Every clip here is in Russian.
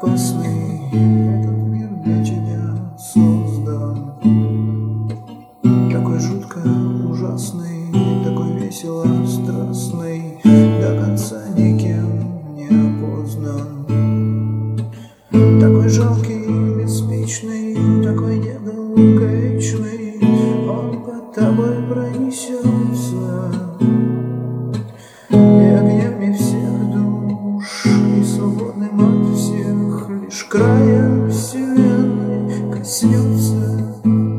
опасный этот мир для тебя создан. Такой жутко ужасный, такой весело страстный, до конца никем не опознан. Такой жалкий, беспечный, такой недолговечный, он под тобой пронесется и огнями всех душ, и свободным от всех лишь края вселенной коснется.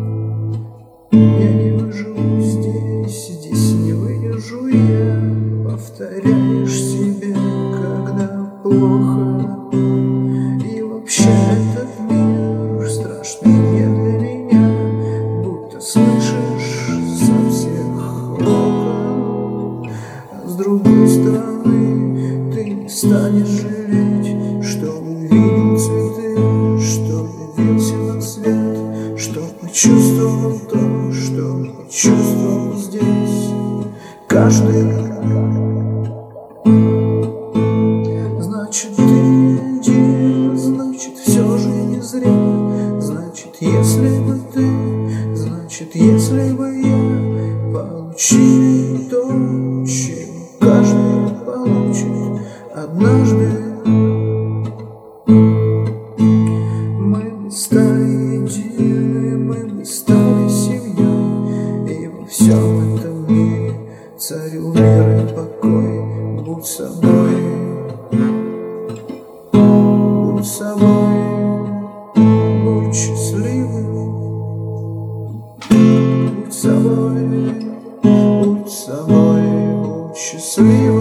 Я не выживу здесь не выдержу я, повторяешь себе, когда плохо. И вообще этот мир страшный не для меня, будто слышишь со всех окон. А с другой стороны, ты не станешь жалеть, что увидел цветы, что явился на свет, что почувствовал то, что почувствовал здесь. Каждый значит, ты не один, значит, все же не зря. Значит, если бы ты, значит, если бы я получили то, чего каждый получит однажды, мы бы стали едины, мы бы стали семьей, и во всем этом мире царил мир и покой. Будь собой, будь собой, будь счастливым. Будь собой, будь собой, будь счастливым.